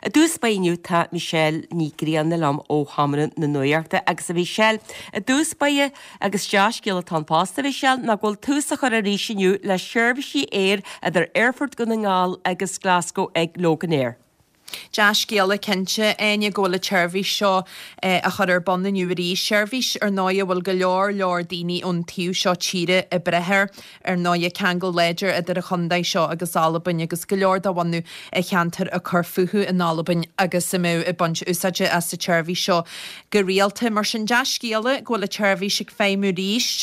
A dús bainiu tá Michelle ní grían na lam ó Hamaran na nuirta agus a Michelle. A dús baie agus Josh gil tan pasta Michelle na ghfuil tús a chur a ríisiú le seirbhísí a dar Airfort go na ngáil agus Glasgow ag Loganair. Josh Gale Kinche enya gola chervi seo a chur bon na nuí Shervish náia bhfuil go leor daoine ón tíú seo tíre I brethir náia Kangol Ledger a a chundaid seo agus Alban agus go leor da bhainú a cheantar a chufuú in Alban agus samú I bunch úsaide as sa chervi seo go rialta mar sin Josh Gale gola chervi sig féimú ríis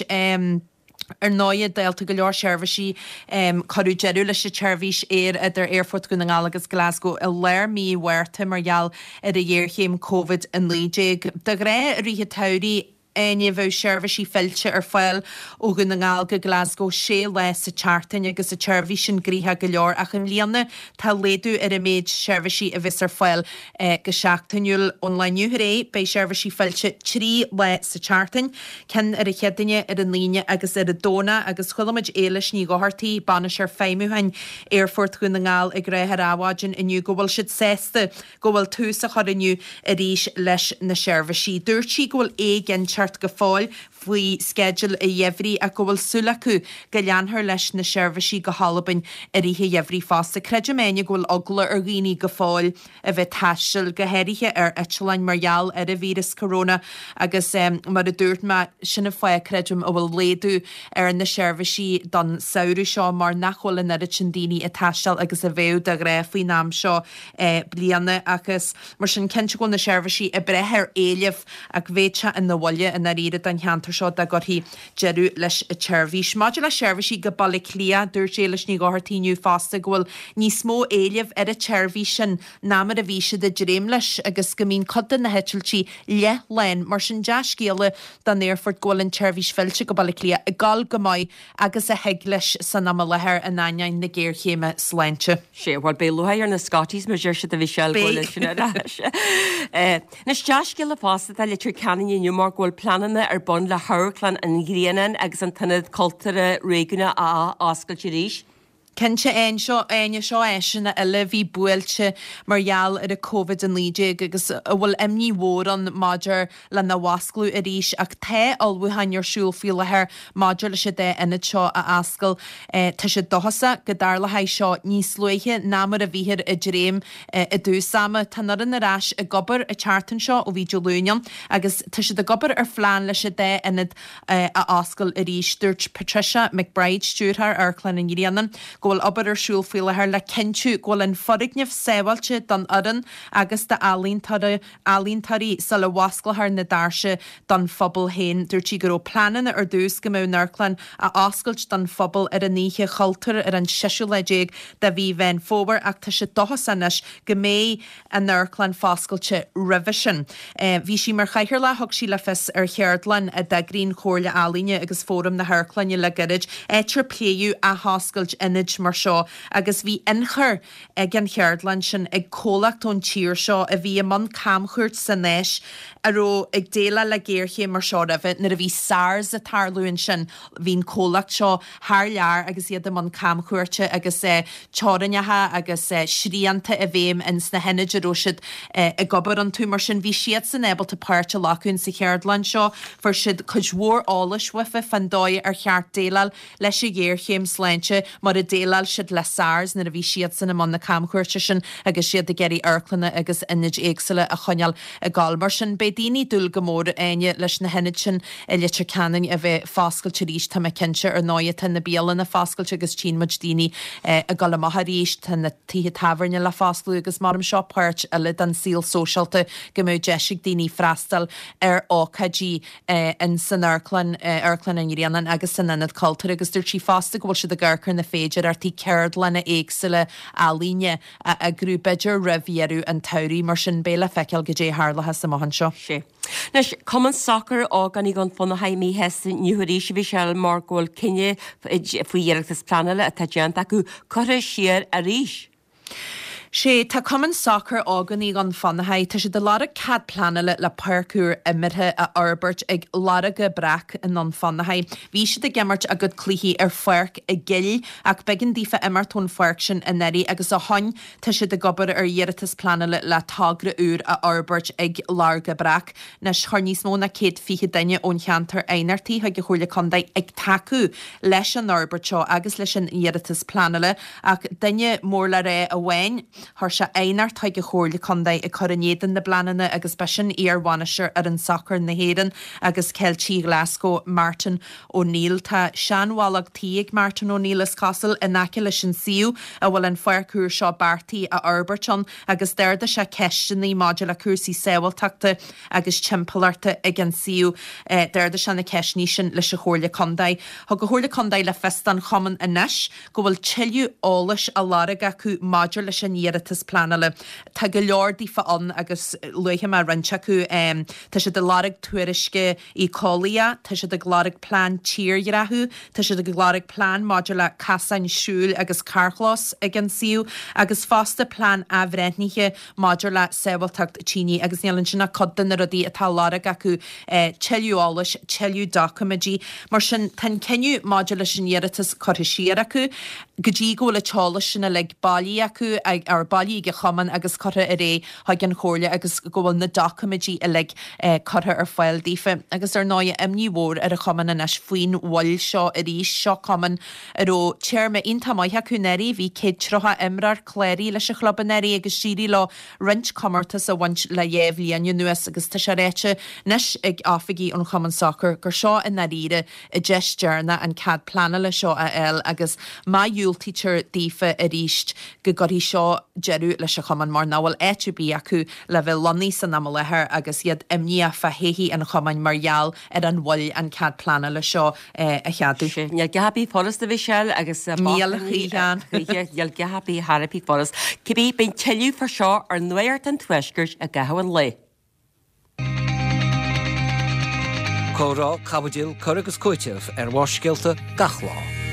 náia déalta go leor seirbhísí choú jeú leis seirbhís idir Airfort go na ngáil agus Glasgow I léir mí bhuirta margheall a dhéirchéim COVID an lídéig. De ré ríthe tairí Enya bheith seirbhísí feilte fáil ó go na ngáil go Glasgow sé le sa chartain agus a seirbhísin gríthe go leor ach an líana tá léadú a méid seirbhísí a bhís fáil go seachtainúil online ré bei seirbhísí feilte trí le sa chartain cin ar a cheadaine ar an líne agus ar a dóna agus chulamid éiles ní gohartaí banna sé féimúhain Airfort go na ngáil ag réthe ráháidin inniu go bhfuil siad sésta go bhfuil tús a chuirniu a ríis leis na seirbhísí. Dúirtí go bhfuil éigen go fáil faoi schedule a dhéhrí a go bhfuil sulacu go leanthar leis na seirbhísí go Halaban a ríthe dhéhrí fásta. Creidir méine go bhfuil ogla ar ghaoine go fáil a bheith taisteal go héirithe ar Etlein margheall ar a vírus corona agus mar a dúirt me sinna foiá creidim a bhfuil léadú ar na seirbhísí don saoú seo mar nachhfuil in ar sin daoine a taisteal agus a bhéh de ré faoi nám seo bliana agus mar sin cinse go na seirbhísí a brethir éileh ag bhéite in na bhaile in a riad an cheantar seo a gur hí jeú leis a chervhís. Maidir le seirbhísí go bailí lia dúir sé leis ní gáhartíniu fásta gohfuil ní smó éileh ar a chervhí sin námar a bhíse de dréim leis agus go mín codan na hetiltí le len mar sin Josh Gale don Airfort gohfuil an chervhís feilte go bailí lia a gal go maiid agus a heag leis san am lethir a nain na géirchéime sláinte. Sé bhil bé luhair na Scotties mar se a bhí se goile sinna. Nas Josh Gale fásta a litir canan mar ghfuil planana ar bon le thurclan an gríanaan agus an tanad cultúra réigiúna a oscailte ríis. Cinse aine seo éisina eile bhí buailte margheall ar a COVID an líide agus bhfuil imní mhór an maidir le na wasclú a ríis ach the albhuain ar siúil fiú lethir maidir le sé dé inad seo a ascail tá sé dohasa go dar le haid seo níos luithe námar a bhíhir a dréim a dúsama tanar an arás a gobar a chartan seo ó bhí Lúnian agus tá sé de gobar ar phláán le sé dé inad a ascail a ríis dúirt Patricia McBride stúrthar ar chlan an Gríanan gohfuil obair ar siúil fiú lethir le cinú gohfuil an forigneamh séhailte don adan agus de alíntarí sa le wasclathar na dáirse don phobal hain dúirtí gur ó planan ar dús go mbeadh Nurclan a oscailt don phobal ar a níe cultúr ar an seisiú leéig de bhí bhein fóbar ach tá sé dohasanis go mé an Nurclan fáscailte revision. Bhí sí mar chaithir le thug sí le fis ar cheardlan a dagrín chóirle alíne agus fórum na Thurclanne le gairid éitir pléú a háscailt inid mar seo agus bhí inchar ag an cheardlan sin ag cólacht ón tír seo a bhí man camchuirt san néis aró ag déile le géirché mar seo a bheith nar a bhí SARS a tarlúin sin hín cólacht seo thar lear agus iad man camchuirte agus teirannethe agus sríanta a bhéim ins na henneide roisiid a gobar an tú mar sin bhí siad san ébalta páirte lacún sa cheardlan seo for siad chuidhór álas wifa fan dóid ar cheart déilal leis a géirchéim sláinte mar a déilal siad le SARS na a bhí siad san am na camchuirte sin agus siad a geirí Airclanna agus inid éagsile a choneal a galmar sin be daoine dul go mór aine leis na henneid sin a litir canan a bheith fáscailte ríis tá cinse ar náiad tan na béalan na fáscailte agus tí muid daoine a galamacha ríis tan na títhe tafarne le fáslú agus marm seo páirt a le an síl sóisialta go mbeadh deisiigh daoine freastal ar ácadí in san Airclann an Gríanan agus san inad cultúr agus dúirt sí fásta go bhfuil siad a ggurchar na féidir artí ceard lena éagsile a líne a grúbeidir rahíarú an tairí mar sin béle feiceal go dé hálathe sa mohan seo. Sé. Nes common soccer á gan í gan fonna haimí hes nniuí se bhí se mar ghil cinne faoi dhéireachtas planile a taideanta acu chuir siar a ríis. sé tá cuman soccer áganí an fannahaid tá sé de lára cad planile le parcúr imithe a Albert ag lára go brach in an fannahaid. Bhí si de gimmart a go clíhí foiirc a gill ach begin dífa immartún foiirc sin in neri agus a hain tá si de gobar dhéiritas planile le tagra úr a Albert ag lára go brach na charníos móna céad fiche daine ón cheantar einartí ha go chuirla condaid ag taú leis an Albert seo agus leis an dhéiritas planile ach daine mór le ré a bhain Har se einart haige chóirla condaid I choranéan na blanana agus besin arhaneir ar an soccer na héan agus Keltí Glasgow Martin O'Neill tá seanhálag tíag Martin O'Neill is Castle in naci leis an siú a bhfuil an foiircúr seo bartaí a Alberton agus deirda se ceistinaí máidir le cuasaí saoilteachta agus timpplairta ag an siú deirda se na ceisní sin leis a chóirla condaid. Tá go chóirla condaid le festan choman inis go bhfuil tiilú álas a láraga acu máidir leis an dhéiritas planile. Tá go leordí fáan agus luithe mar rinse acu tá sé de lárig tuairisce í cólia, tá sé de glárig plán tíirrathú, tá sé de glárig plán máidir le casain siúil agus carchlás ag an siú agus fásta plán ahreitníthe máidir le saoilteacht tíní agus nílann sinna codan a rodí atá lárig acu teiliúálas, teiliú documentí mar sin tan ceniu máidir leis an dhéiritas corthaisiar acu go dtí go le teála sinna le bailí acu ar bailí go chaman agus cotha a ré ha gan chóirle agus gohfuil na documentí a le cotha ar fáil dífa agus ar 9 imníhór ar a chaman in as faoin bhil seo a rí seo chaman aró tíirrma onanta maithe cúnéirí bhí céad trotha imrar cléirí leis a chlubanéirí agus síí le rint commartas a bhaint le dhéh líon nuas agus tá sé réite nes ag áfaigí an chaman soccer gur seo in na ríide I gestearna an cad planile seo a eil agus má dúiltíir dífa a ríist go gorí seo jeú leis a chaman mar náhfuil éitebí acu le bheith loní san am lethir agus iad imní fa héhí an chaman margheall ar an bhil an cad planile seo a cheadú. Neal gehapí fóras a bhí seil agus níl chián Neal gehapí Harapí fóras. Cibí ben tiiliú for seo ar nuirt an tuisgurt a gahain le. Córá cabadil choragus coiteh ar bhhaiscealta gachlá.